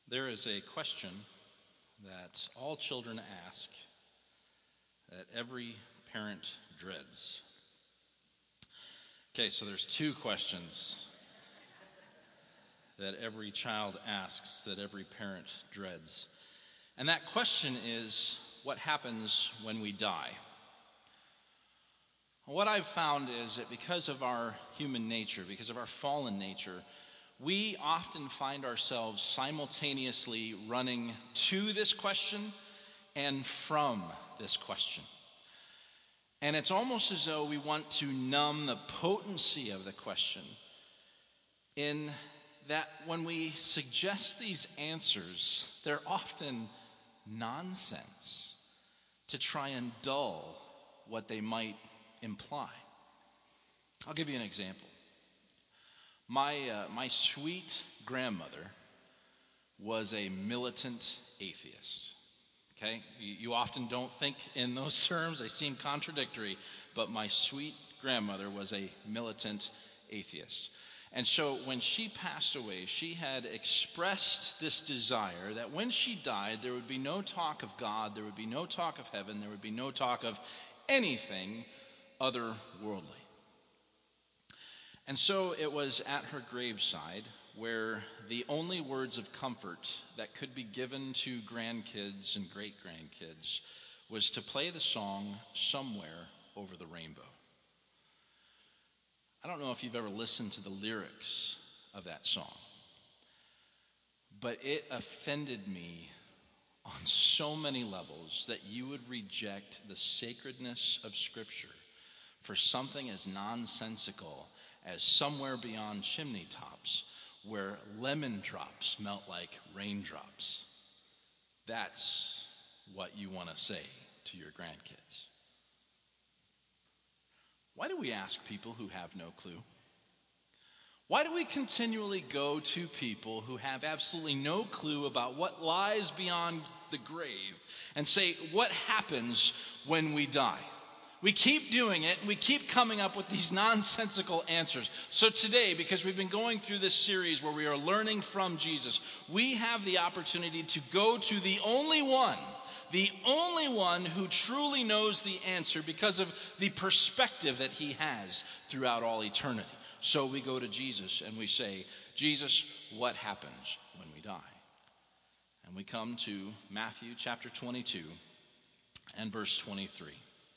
There is a question that all children ask that every parent dreads. Okay, so there's two questions that every child asks that every parent dreads. And that question is, what happens when we die? What I've found is that because of our human nature, because of our fallen nature, we often find ourselves simultaneously running to this question and from this question. And it's almost as though we want to numb the potency of the question, in that when we suggest these answers, they're often nonsense to try and dull what they might imply. I'll give you an example. My sweet grandmother was a militant atheist. Okay? You often don't think in those terms. They seem contradictory, but my sweet grandmother was a militant atheist. And so when she passed away, she had expressed this desire that when she died, there would be no talk of God, there would be no talk of heaven, there would be no talk of anything otherworldly. And so it was at her graveside where the only words of comfort that could be given to grandkids and great-grandkids was to play the song "Somewhere Over the Rainbow." I don't know if you've ever listened to the lyrics of that song, but it offended me on so many levels that you would reject the sacredness of Scripture for something as nonsensical as "Somewhere Beyond Chimney Tops, where lemon drops melt like raindrops." That's what you want to say to your grandkids. Why do we ask people who have no clue? Why do we continually go to people who have absolutely no clue about what lies beyond the grave and say, what happens when we die? We keep doing it, and we keep coming up with these nonsensical answers. So today, because we've been going through this series where we are learning from Jesus, we have the opportunity to go to the only one who truly knows the answer because of the perspective that he has throughout all eternity. So we go to Jesus and we say, Jesus, what happens when we die? And we come to Matthew chapter 22 and verse 23.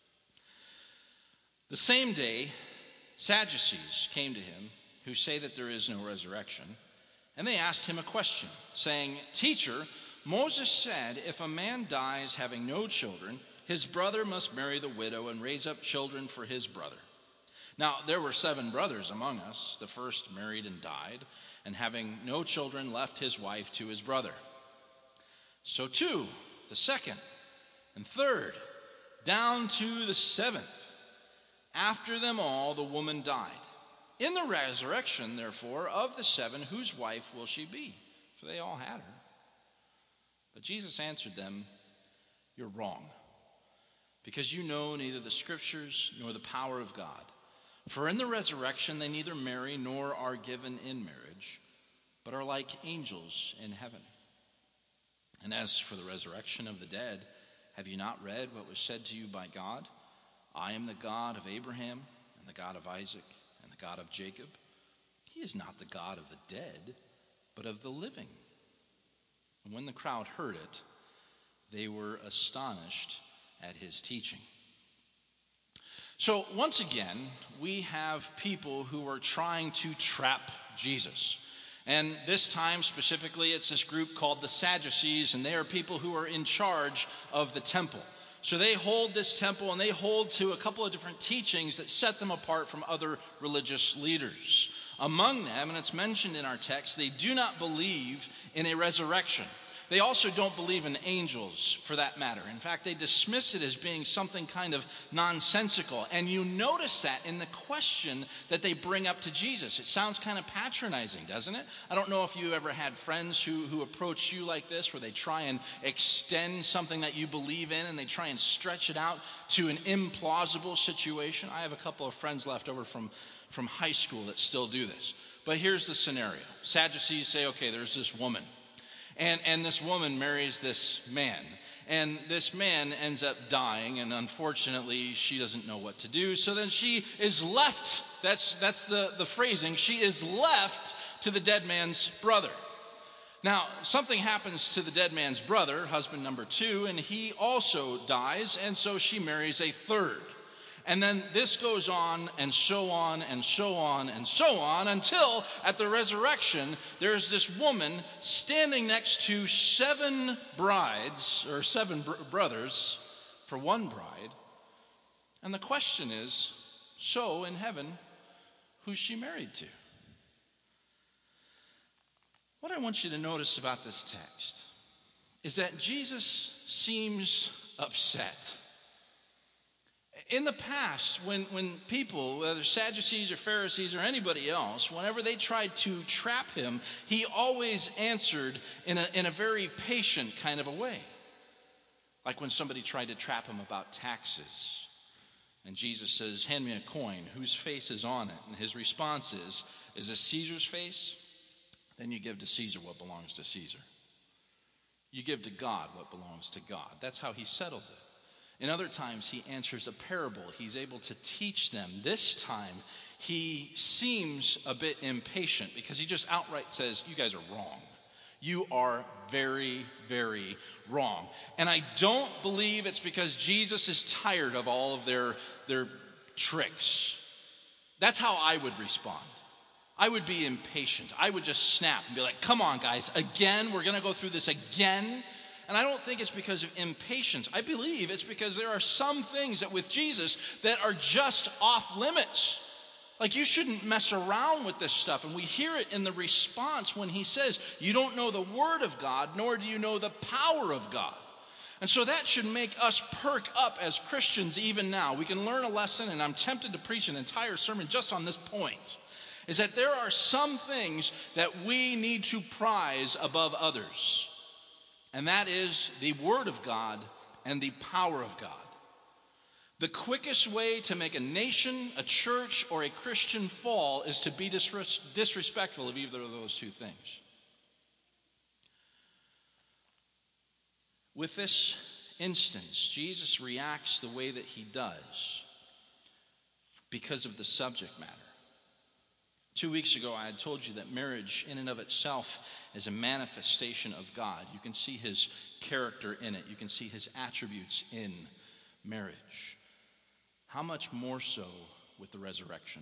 The same day, Sadducees came to him, who say that there is no resurrection, and they asked him a question, saying, "Teacher, Moses said, if a man dies having no children, his brother must marry the widow and raise up children for his brother. Now there were 7 brothers among us. The first married and died, and having no children left his wife to his brother. So too, the second and third, down to the 7th. After them all, the woman died. In the resurrection, therefore, of the 7, whose wife will she be? For they all had her." But Jesus answered them, "You're wrong, because you know neither the Scriptures nor the power of God. For in the resurrection they neither marry nor are given in marriage, but are like angels in heaven. And as for the resurrection of the dead, have you not read what was said to you by God? I am the God of Abraham and the God of Isaac and the God of Jacob. He is not the God of the dead, but of the living." And when the crowd heard it, they were astonished at his teaching. So once again, we have people who are trying to trap Jesus. And this time specifically, it's this group called the Sadducees, and they are people who are in charge of the temple. So they hold this temple, and they hold to a couple of different teachings that set them apart from other religious leaders. Among them, and it's mentioned in our text, they do not believe in a resurrection. They also don't believe in angels, for that matter. In fact, they dismiss it as being something kind of nonsensical. And you notice that in the question that they bring up to Jesus. It sounds kind of patronizing, doesn't it? I don't know if you ever had friends who approach you like this, where they try and extend something that you believe in, and they try and stretch it out to an implausible situation. I have a couple of friends left over from high school that still do this. But here's the scenario. Sadducees say, okay, there's this woman. And this woman marries this man. And this man ends up dying, and unfortunately, she doesn't know what to do. So then she is left, that's the phrasing, she is left to the dead man's brother. Now, something happens to the dead man's brother, husband number 2, and he also dies, and so she marries a third. And then this goes on and so on and so on and so on until at the resurrection, there's this woman standing next to 7 brides or 7 brothers for one bride. And the question is, so in heaven, who's she married to? What I want you to notice about this text is that Jesus seems upset. In the past, when people, whether Sadducees or Pharisees or anybody else, whenever they tried to trap him, he always answered in a very patient kind of a way. Like when somebody tried to trap him about taxes. And Jesus says, hand me a coin, whose face is on it? And his response is this Caesar's face? Then you give to Caesar what belongs to Caesar. You give to God what belongs to God. That's how he settles it. In other times, he answers a parable. He's able to teach them. This time, he seems a bit impatient because he just outright says, you guys are wrong. You are very, very wrong. And I don't believe it's because Jesus is tired of all of their tricks. That's how I would respond. I would be impatient. I would just snap and be like, come on, guys, again? We're going to go through this again? And I don't think it's because of impatience. I believe it's because there are some things that with Jesus that are just off limits. Like you shouldn't mess around with this stuff. And we hear it in the response when he says, you don't know the word of God, nor do you know the power of God. And so that should make us perk up as Christians even now. We can learn a lesson, and I'm tempted to preach an entire sermon just on this point, is that there are some things that we need to prize above others. And that is the Word of God and the power of God. The quickest way to make a nation, a church, or a Christian fall is to be disrespectful of either of those two things. With this instance, Jesus reacts the way that he does because of the subject matter. 2 weeks ago, I had told you that marriage in and of itself is a manifestation of God. You can see his character in it. You can see his attributes in marriage. How much more so with the resurrection?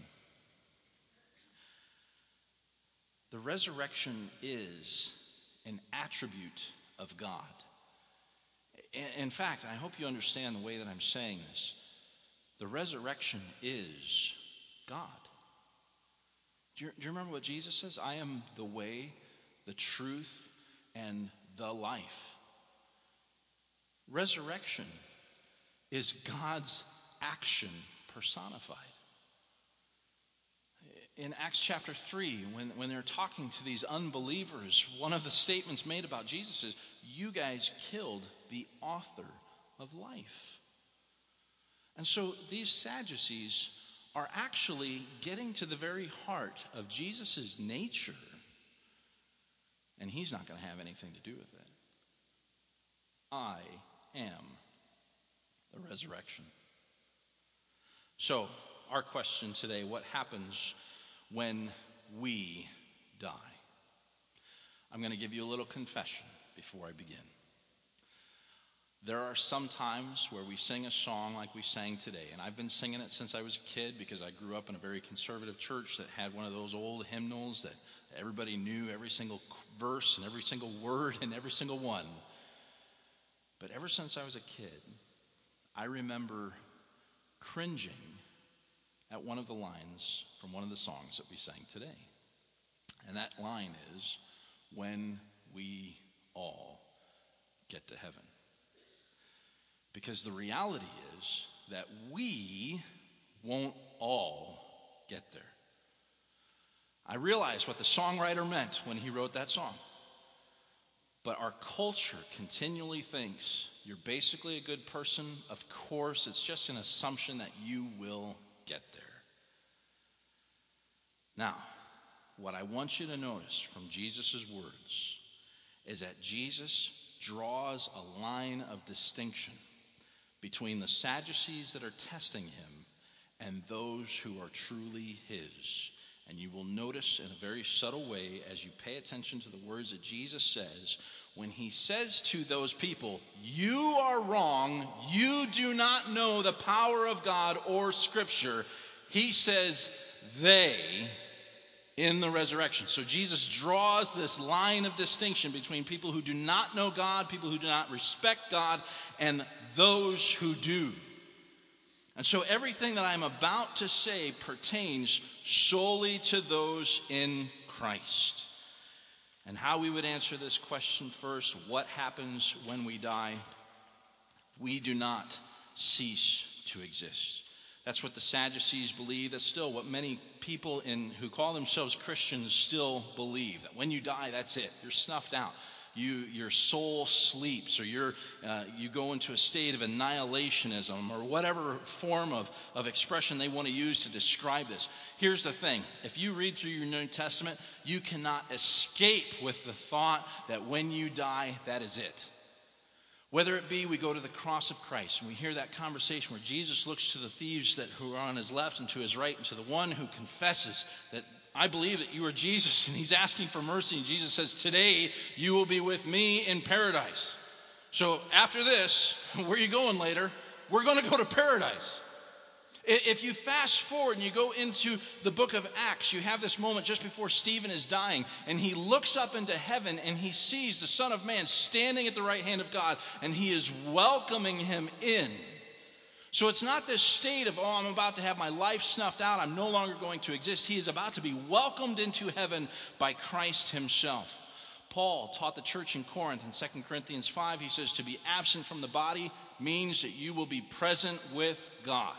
The resurrection is an attribute of God. In fact, I hope you understand the way that I'm saying this. The resurrection is God. Do you remember what Jesus says? I am the way, the truth, and the life. Resurrection is God's action personified. In Acts chapter 3, when they're talking to these unbelievers, one of the statements made about Jesus is, you guys killed the author of life. And so these Sadducees are actually getting to the very heart of Jesus' nature, and he's not going to have anything to do with it. I am the resurrection. So, our question today, what happens when we die? I'm going to give you a little confession before I begin. There are some times where we sing a song like we sang today, and I've been singing it since I was a kid because I grew up in a very conservative church that had one of those old hymnals that everybody knew every single verse and every single word and every single one. But ever since I was a kid, I remember cringing at one of the lines from one of the songs that we sang today. And that line is, when we all get to heaven. Because the reality is that we won't all get there. I realize what the songwriter meant when he wrote that song. But our culture continually thinks you're basically a good person. Of course, it's just an assumption that you will get there. Now, what I want you to notice from Jesus' words is that Jesus draws a line of distinction between the Sadducees that are testing him and those who are truly his. And you will notice in a very subtle way as you pay attention to the words that Jesus says, when he says to those people, "You are wrong, you do not know the power of God or Scripture," he says, "they," in the resurrection. So Jesus draws this line of distinction between people who do not know God, people who do not respect God, and those who do. And so everything that I'm about to say pertains solely to those in Christ. And how we would answer this question first: what happens when we die? We do not cease to exist. That's what the Sadducees believe. That's still what many people who call themselves Christians still believe. That when you die, that's it. You're snuffed out. Your soul sleeps, or you go into a state of annihilationism, or whatever form of expression they want to use to describe this. Here's the thing. If you read through your New Testament, you cannot escape with the thought that when you die, that is it. Whether it be we go to the cross of Christ and we hear that conversation where Jesus looks to the thieves who are on his left and to his right, and to the one who confesses that, "I believe that you are Jesus," and he's asking for mercy, and Jesus says, "Today you will be with me in paradise." So after this, where are you going later? We're going to go to paradise. If you fast forward and you go into the book of Acts, you have this moment just before Stephen is dying, and he looks up into heaven and he sees the Son of Man standing at the right hand of God, and he is welcoming him in. So it's not this state of, I'm about to have my life snuffed out, I'm no longer going to exist. He is about to be welcomed into heaven by Christ himself. Paul taught the church in Corinth in 2 Corinthians 5, he says, to be absent from the body means that you will be present with God.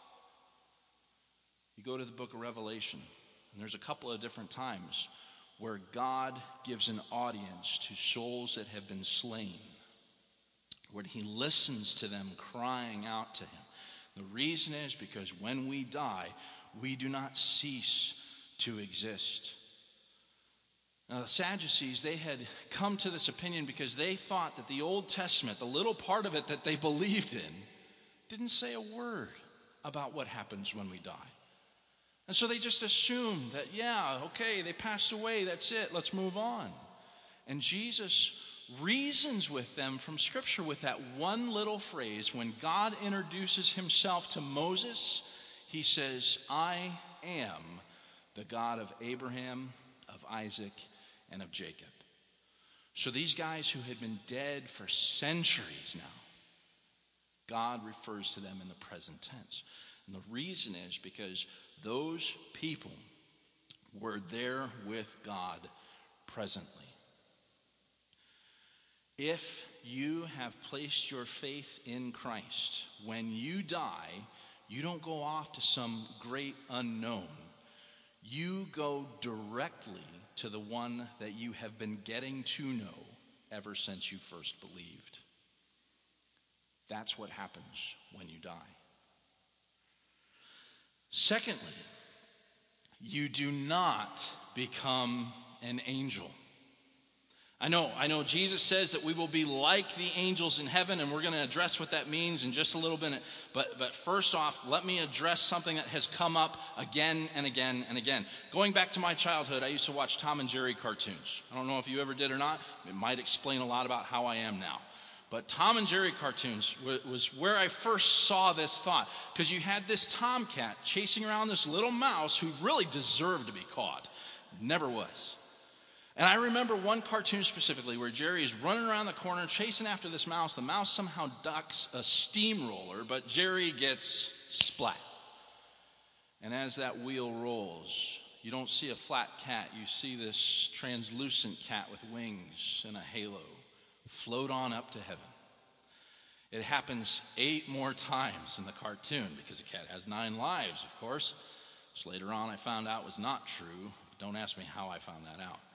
You go to the book of Revelation, and there's a couple of different times where God gives an audience to souls that have been slain, where he listens to them crying out to him. The reason is because when we die, we do not cease to exist. Now, the Sadducees, they had come to this opinion because they thought that the Old Testament, the little part of it that they believed in, didn't say a word about what happens when we die. And so they just assumed that, they passed away, that's it, let's move on. And Jesus reasons with them from Scripture with that one little phrase. When God introduces himself to Moses, he says, "I am the God of Abraham, of Isaac, and of Jacob." So these guys who had been dead for centuries now, God refers to them in the present tense. And the reason is because those people were there with God presently. If you have placed your faith in Christ, when you die, you don't go off to some great unknown. You go directly to the one that you have been getting to know ever since you first believed. That's what happens when you die. Secondly, you do not become an angel. I know Jesus says that we will be like the angels in heaven, and we're going to address what that means in just a little bit. But first off, let me address something that has come up again and again and again. Going back to my childhood, I used to watch Tom and Jerry cartoons. I don't know if you ever did or not. It might explain a lot about how I am now. But Tom and Jerry cartoons was where I first saw this thought. Because you had this tomcat chasing around this little mouse who really deserved to be caught. Never was. And I remember one cartoon specifically where Jerry is running around the corner chasing after this mouse. The mouse somehow ducks a steamroller, but Jerry gets splat. And as that wheel rolls, you don't see a flat cat. You see this translucent cat with wings and a halo float on up to heaven. It happens 8 more times in the cartoon because the cat has 9 lives, of course, which later on I found out was not true. Don't ask me how I found that out.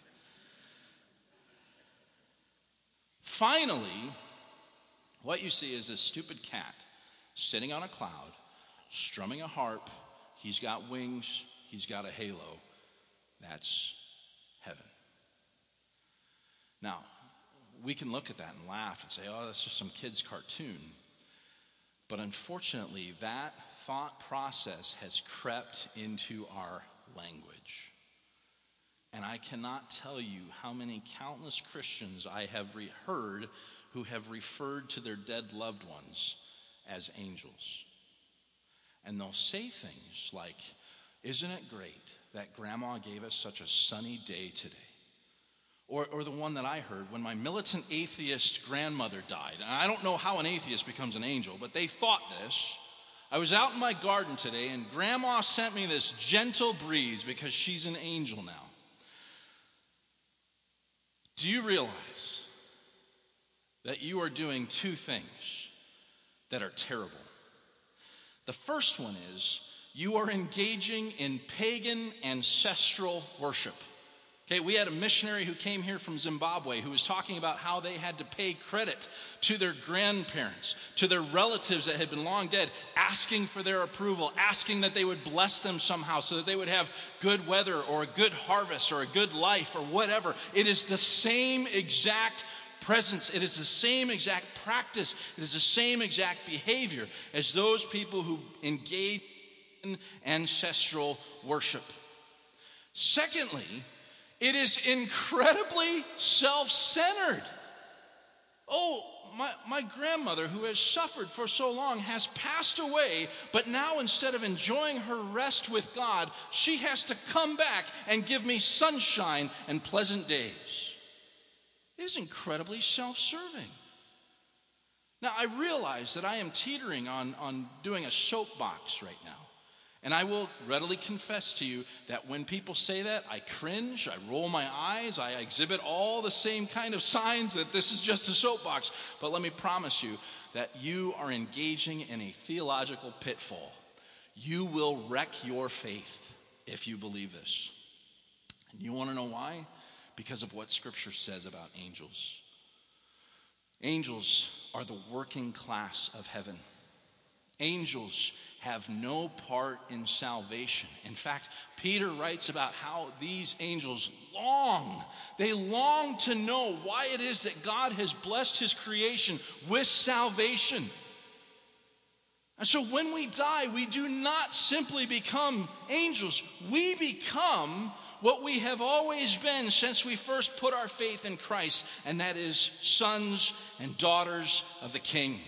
Finally, what you see is this stupid cat sitting on a cloud, strumming a harp. He's got wings. He's got a halo. That's heaven. Now, we can look at that and laugh and say, oh, that's just some kid's cartoon. But unfortunately, that thought process has crept into our language. And I cannot tell you how many countless Christians I have heard who have referred to their dead loved ones as angels. And they'll say things like, isn't it great that Grandma gave us such a sunny day today? Or the one that I heard, when my militant atheist grandmother died. And I don't know how an atheist becomes an angel, but they thought this. I was out in my garden today, and Grandma sent me this gentle breeze because she's an angel now. Do you realize that you are doing two things that are terrible? The first one is you are engaging in pagan ancestral worship. Okay, we had a missionary who came here from Zimbabwe who was talking about how they had to pay credit to their grandparents, to their relatives that had been long dead, asking for their approval, asking that they would bless them somehow so that they would have good weather or a good harvest or a good life or whatever. It is the same exact presence. It is the same exact practice. It is the same exact behavior as those people who engage in ancestral worship. Secondly, it is incredibly self-centered. Oh, my grandmother, who has suffered for so long, has passed away, but now instead of enjoying her rest with God, she has to come back and give me sunshine and pleasant days. It is incredibly self-serving. Now, I realize that I am teetering on doing a soapbox right now. And I will readily confess to you that when people say that, I cringe, I roll my eyes, I exhibit all the same kind of signs that this is just a soapbox. But let me promise you that you are engaging in a theological pitfall. You will wreck your faith if you believe this. And you want to know why? Because of what Scripture says about angels. Angels are the working class of heaven. Angels have no part in salvation. In fact, Peter writes about how these angels long to know why it is that God has blessed his creation with salvation. And so when we die, we do not simply become angels. We become what we have always been since we first put our faith in Christ, and that is sons and daughters of the King.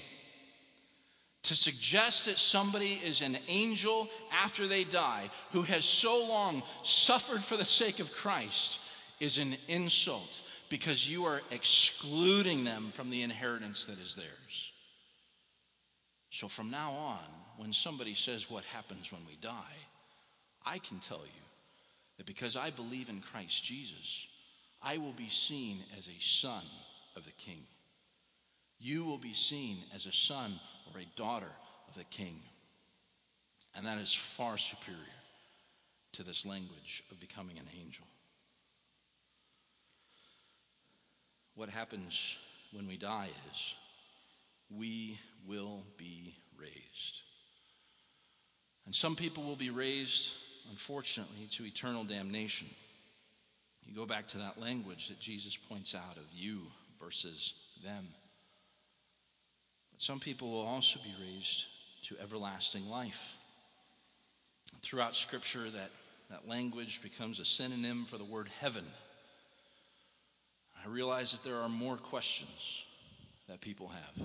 To suggest that somebody is an angel after they die who has so long suffered for the sake of Christ is an insult, because you are excluding them from the inheritance that is theirs. So from now on, when somebody says what happens when we die, I can tell you that because I believe in Christ Jesus, I will be seen as a son of the King. You will be seen as a son or a daughter of the King. And that is far superior to this language of becoming an angel. What happens when we die is we will be raised. And some people will be raised, unfortunately, to eternal damnation. You go back to that language that Jesus points out of you versus them. Some people will also be raised to everlasting life. Throughout Scripture, that language becomes a synonym for the word heaven. I realize that there are more questions that people have.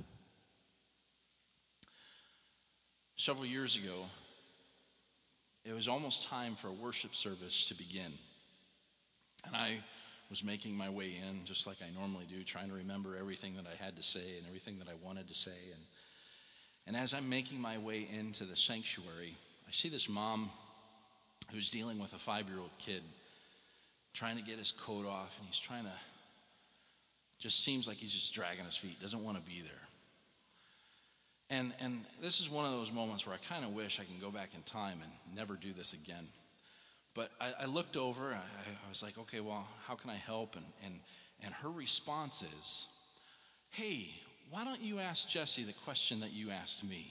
Several years ago, it was almost time for a worship service to begin. And I was making my way in, just like I normally do, trying to remember everything that I had to say and everything that I wanted to say. And as I'm making my way into the sanctuary, I see this mom who's dealing with a 5-year-old kid, trying to get his coat off, and he's trying to, just seems like he's just dragging his feet, doesn't want to be there. And this is one of those moments where I kind of wish I can go back in time and never do this again. But I looked over, I was like, okay, well, how can I help? And her response is, hey, why don't you ask Jesse the question that you asked me?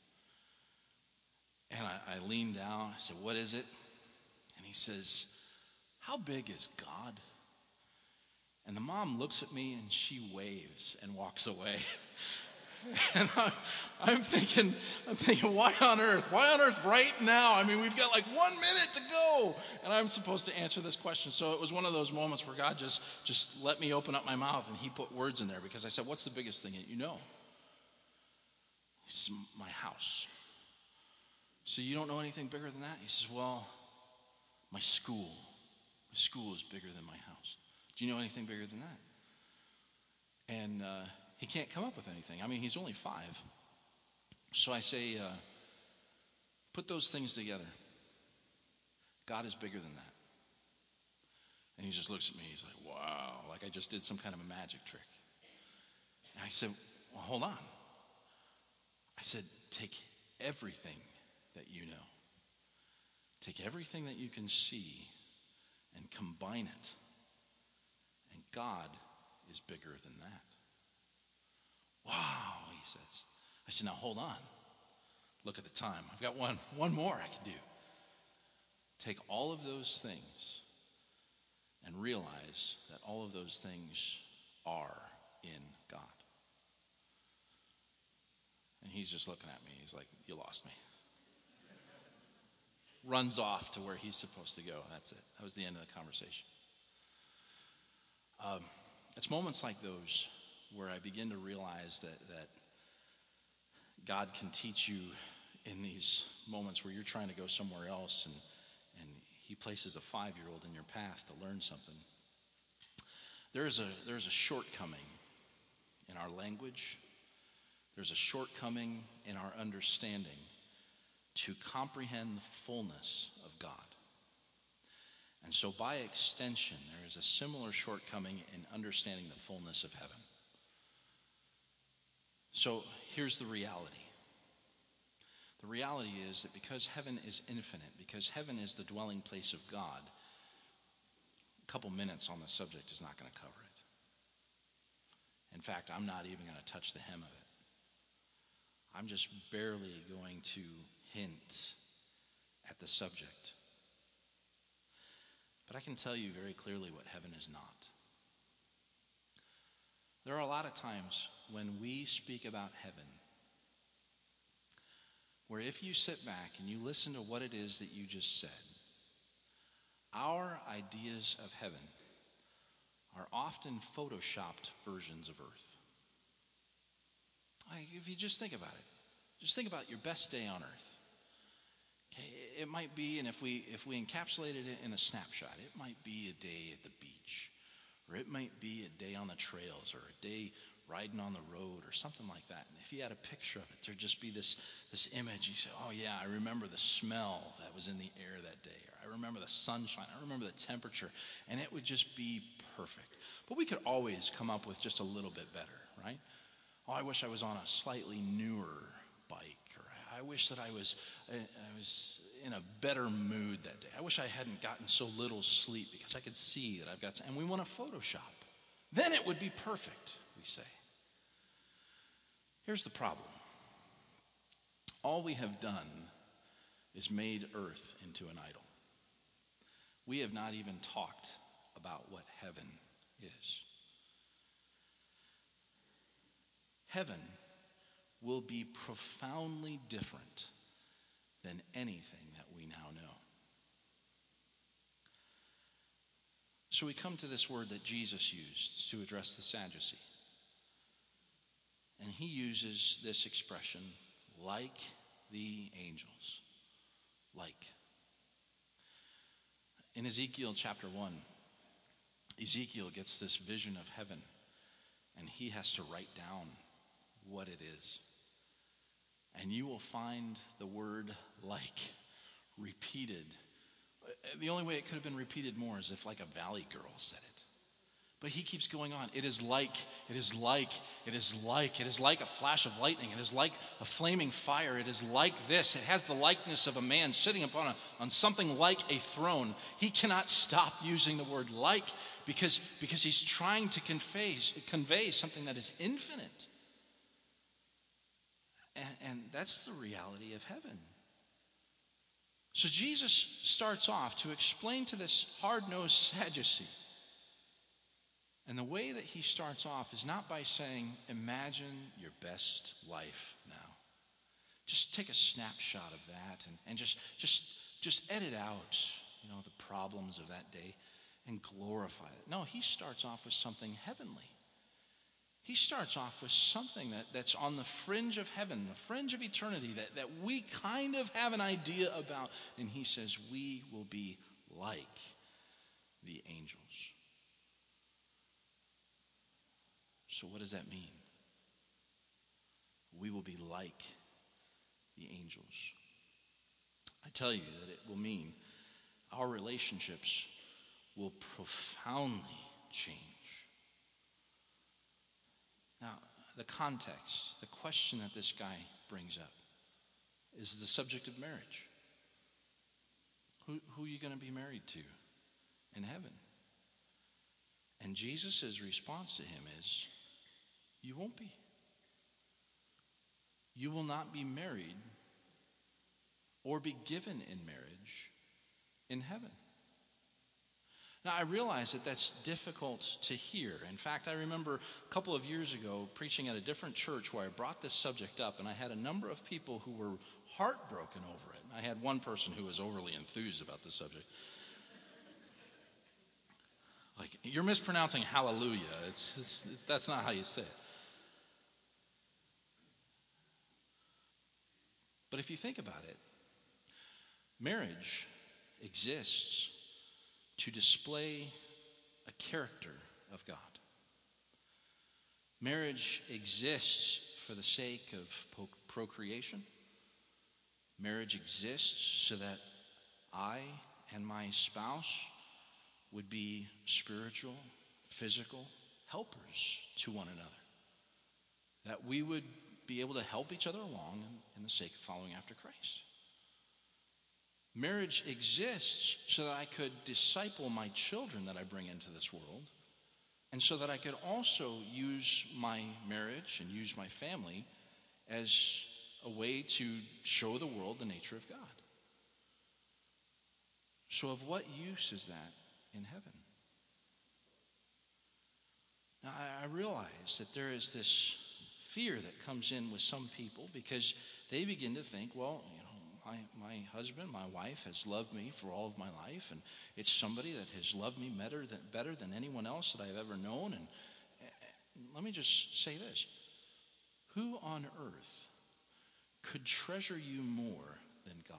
And I leaned down, I said, what is it? And he says, how big is God? And the mom looks at me and she waves and walks away. And I'm thinking, why on earth? Why on earth right now? I mean, we've got like 1 minute to go. And I'm supposed to answer this question. So it was one of those moments where God just let me open up my mouth, and he put words in there, because I said, what's the biggest thing that you know? He says, my house. So you don't know anything bigger than that? He says, well, my school. My school is bigger than my house. Do you know anything bigger than that? And he can't come up with anything. I mean, he's only 5. So I say, put those things together. God is bigger than that. And he just looks at me. He's like, wow, like I just did some kind of a magic trick. And I said, well, hold on. I said, take everything that you know. Take everything that you can see and combine it. And God is bigger than that. Wow, he says. I said, now hold on. Look at the time. I've got one more I can do. Take all of those things and realize that all of those things are in God. And he's just looking at me. He's like, you lost me. Runs off to where he's supposed to go. That's it. That was the end of the conversation. It's moments like those where I begin to realize that God can teach you in these moments where you're trying to go somewhere else, and he places a 5-year-old in your path to learn something. There's a shortcoming in our language. There's a shortcoming in our understanding to comprehend the fullness of God. And so by extension, there is a similar shortcoming in understanding the fullness of heaven. So here's the reality. The reality is that because heaven is infinite, because heaven is the dwelling place of God, a couple minutes on the subject is not going to cover it. In fact, I'm not even going to touch the hem of it. I'm just barely going to hint at the subject. But I can tell you very clearly what heaven is not. There are a lot of times when we speak about heaven where if you sit back and you listen to what it is that you just said, our ideas of heaven are often photoshopped versions of earth. Like, if you just think about it, just think about your best day on earth. Okay, it might be, and if we encapsulated it in a snapshot, it might be a day at the beach, or it might be a day on the trails, or a day riding on the road, or something like that. And if you had a picture of it, there'd just be this image. You say, oh yeah, I remember the smell that was in the air that day, or I remember the sunshine, I remember the temperature, and it would just be perfect. But we could always come up with just a little bit better, right? Oh, I wish I was on a slightly newer bike, or I wish that I was in a better mood that day. I wish I hadn't gotten so little sleep because I could see that I've got, and we want to Photoshop. Then it would be perfect, we say. Here's the problem. All we have done is made earth into an idol. We have not even talked about what heaven is. Heaven will be profoundly different than anything that we now know. So we come to this word that Jesus used to address the Sadducee. And he uses this expression, like the angels. Like. In Ezekiel chapter 1, Ezekiel gets this vision of heaven, and he has to write down what it is. And you will find the word like repeated. The only way it could have been repeated more is if like a Valley Girl said it. But he keeps going on. It is like, it is like, it is like, it is like a flash of lightning. It is like a flaming fire. It is like this. It has the likeness of a man sitting on something like a throne. He cannot stop using the word like because he's trying to convey something that is infinite. And that's the reality of heaven. So Jesus starts off to explain to this hard-nosed Sadducee And the way that he starts off is not by saying, imagine your best life now. Just take a snapshot of that and just edit out, the problems of that day and glorify it. No, he starts off with something heavenly. He starts off with something that's on the fringe of heaven, the fringe of eternity, that we kind of have an idea about. And he says, we will be like the angels. So what does that mean? We will be like the angels. I tell you that it will mean our relationships will profoundly change. Now, the context, the question that this guy brings up is the subject of marriage. Who are you going to be married to in heaven? And Jesus' response to him is, you won't be. You will not be married or be given in marriage in heaven. Now, I realize that that's difficult to hear. In fact, I remember a couple of years ago preaching at a different church where I brought this subject up, and I had a number of people who were heartbroken over it. I had one person who was overly enthused about the subject. Like, you're mispronouncing hallelujah. That's not how you say it. But if you think about it, marriage exists to display a character of God. Marriage exists for the sake of procreation. Marriage exists so that I and my spouse would be spiritual, physical helpers to one another. That we would be able to help each other along in the sake of following after Christ. Marriage exists so that I could disciple my children that I bring into this world, and so that I could also use my marriage and use my family as a way to show the world the nature of God. So of what use is that in heaven? Now, I realize that there is this fear that comes in with some people because they begin to think, well, my husband, my wife has loved me for all of my life, and it's somebody that has loved me better than anyone else that I've ever known. And let me just say this. Who on earth could treasure you more than God?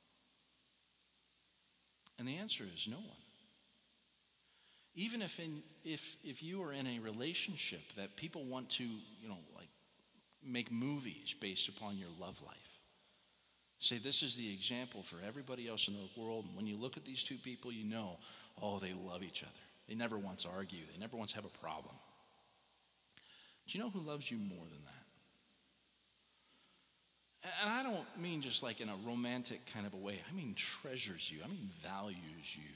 And the answer is no one. Even if you are in a relationship that people want to, make movies based upon your love life. Say this is the example for everybody else in the world. And when you look at these two people, they love each other. They never once argue. They never once have a problem. Do you know who loves you more than that? And I don't mean just like in a romantic kind of a way. I mean treasures you. I mean values you.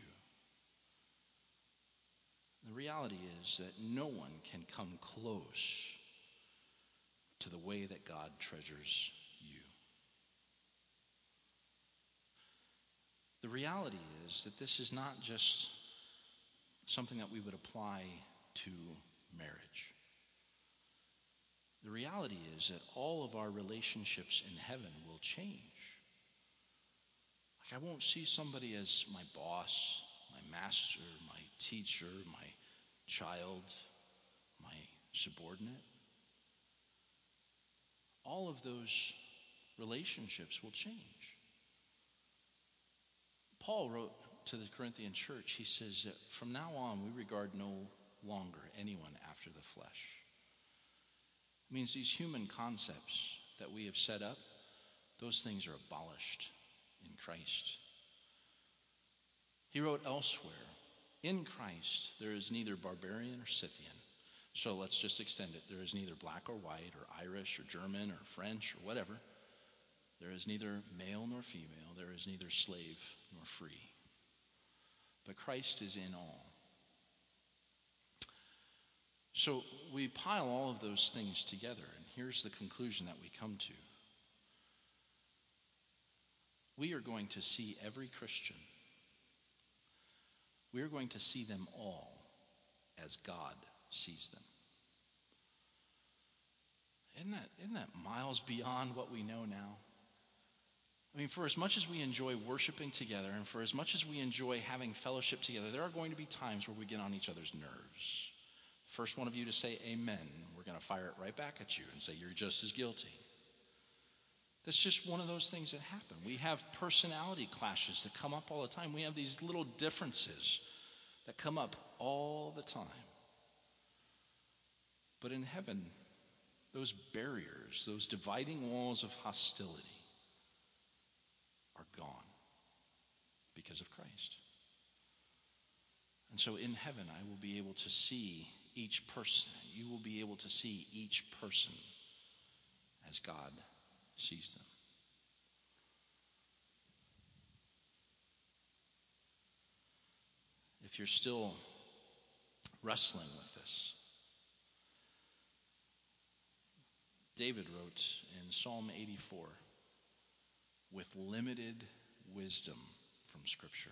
The reality is that no one can come close to the way that God treasures you. The reality is that this is not just something that we would apply to marriage. The reality is that all of our relationships in heaven will change. Like, I won't see somebody as my boss, my master, my teacher, my child, my subordinate. All of those relationships will change. Paul wrote to the Corinthian church, he says that from now on we regard no longer anyone after the flesh. It means these human concepts that we have set up, those things are abolished in Christ. He wrote elsewhere, in Christ there is neither barbarian or Scythian. So let's just extend it. There is neither black or white or Irish or German or French or whatever. There is neither male nor female. There is neither slave nor free. But Christ is in all. So we pile all of those things together, and here's the conclusion that we come to. We are going to see every Christian. We are going to see them all as God sees them. Isn't that miles beyond what we know now? I mean, for as much as we enjoy worshiping together and for as much as we enjoy having fellowship together, there are going to be times where we get on each other's nerves. First one of you to say amen, we're going to fire it right back at you and say you're just as guilty. That's just one of those things that happen. We have personality clashes that come up all the time. We have these little differences that come up all the time. But in heaven, those barriers, those dividing walls of hostility are gone because of Christ. And so in heaven, I will be able to see each person. You will be able to see each person as God sees them. If you're still wrestling with this, David wrote in Psalm 84, with limited wisdom from Scripture,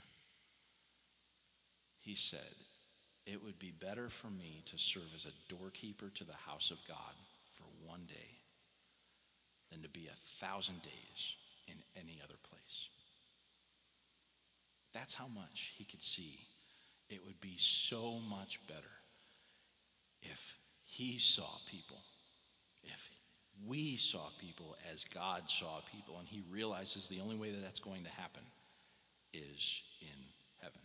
he said, "It would be better for me to serve as a doorkeeper to the house of God for one day than to be 1,000 days in any other place." That's how much he could see. It would be so much better if he saw people, if we saw people as God saw people, and he realizes the only way that that's going to happen is in heaven.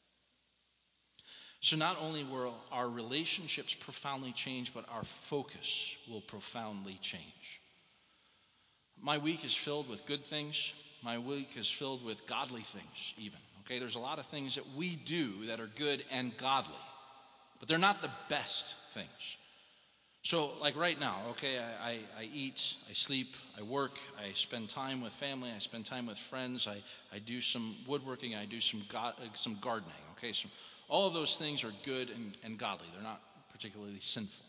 So not only will our relationships profoundly change, but our focus will profoundly change. My week is filled with good things. My week is filled with godly things even. Okay, there's a lot of things that we do that are good and godly, but they're not the best things. So like right now, okay, I eat, I sleep, I work, I spend time with family, I spend time with friends, I do some woodworking, I do some gardening, okay? So all of those things are good and godly. They're not particularly sinful.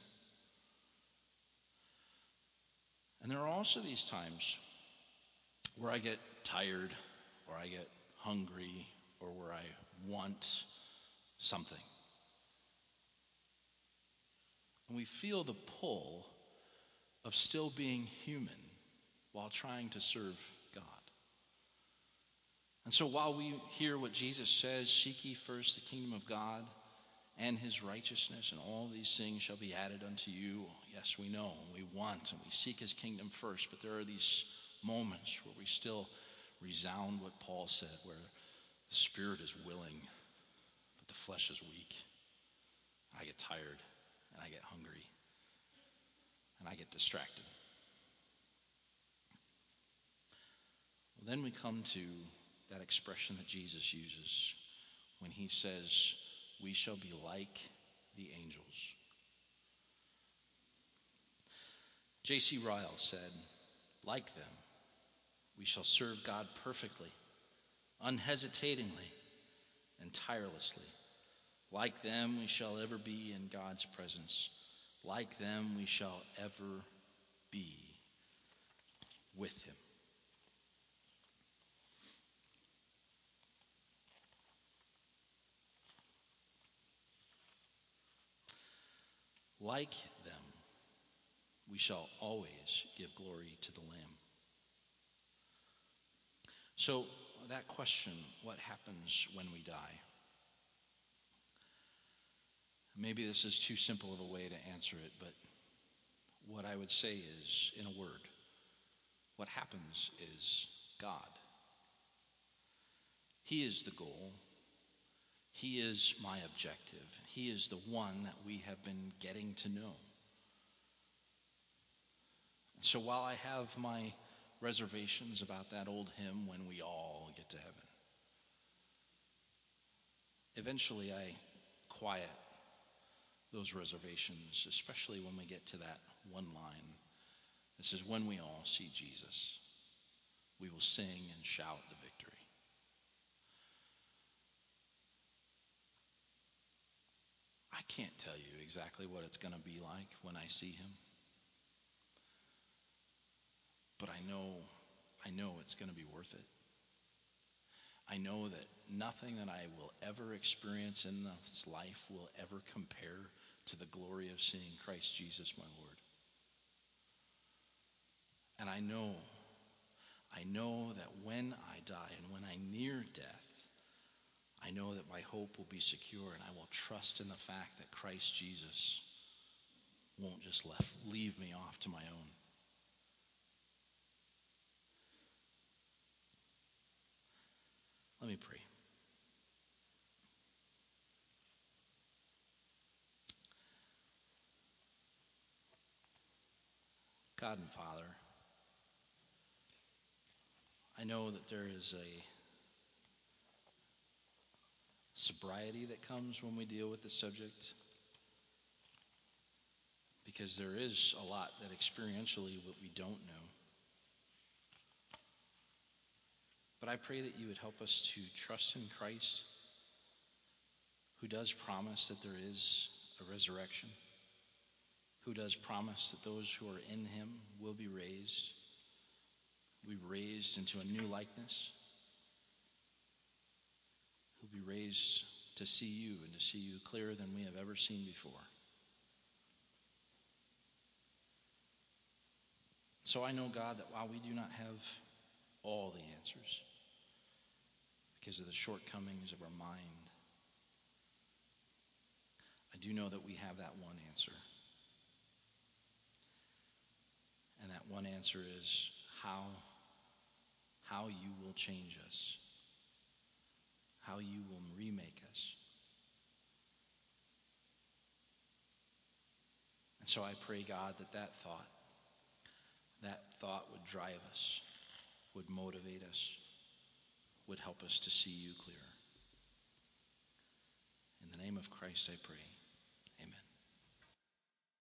And there are also these times where I get tired, or I get hungry, or where I want something. And we feel the pull of still being human while trying to serve God. And so while we hear what Jesus says, seek ye first the kingdom of God and his righteousness, and all these things shall be added unto you. Yes, we know, and we want, and we seek his kingdom first, but there are these moments where we still resound what Paul said, where the spirit is willing, but the flesh is weak. I get tired, and I get hungry, and I get distracted. Well, then we come to that expression that Jesus uses when he says, we shall be like the angels. J.C. Ryle said, like them, we shall serve God perfectly, unhesitatingly, and tirelessly. Like them, we shall ever be in God's presence. Like them, we shall ever be with him. Like them, we shall always give glory to the Lamb. So that question, what happens when we die? Maybe this is too simple of a way to answer it, but what I would say is, in a word, what happens is God. He is the goal. He is my objective. He is the one that we have been getting to know. So while I have my reservations about that old hymn, when we all get to heaven, eventually I quiet those reservations, especially when we get to that one line that says, when we all see Jesus, we will sing and shout the victory. I can't tell you exactly what it's going to be like when I see him. But I know it's going to be worth it. I know that nothing that I will ever experience in this life will ever compare to the glory of seeing Christ Jesus my Lord. And I know that when I die and when I near death, I know that my hope will be secure, and I will trust in the fact that Christ Jesus won't just leave me off to my own. Let me pray. God and Father, I know that there is a sobriety that comes when we deal with this subject, because there is a lot that experientially what we don't know. But I pray that you would help us to trust in Christ, who does promise that there is a resurrection, who does promise that those who are in him will be raised into a new likeness, who will be raised to see you and to see you clearer than we have ever seen before. So I know, God, that while we do not have all the answers because of the shortcomings of our mind, I do know that we have that one answer. And that one answer is how you will change us, how you will remake us. And so I pray, God, that thought would drive us, would motivate us, would help us to see you clearer. In the name of Christ I pray. Amen.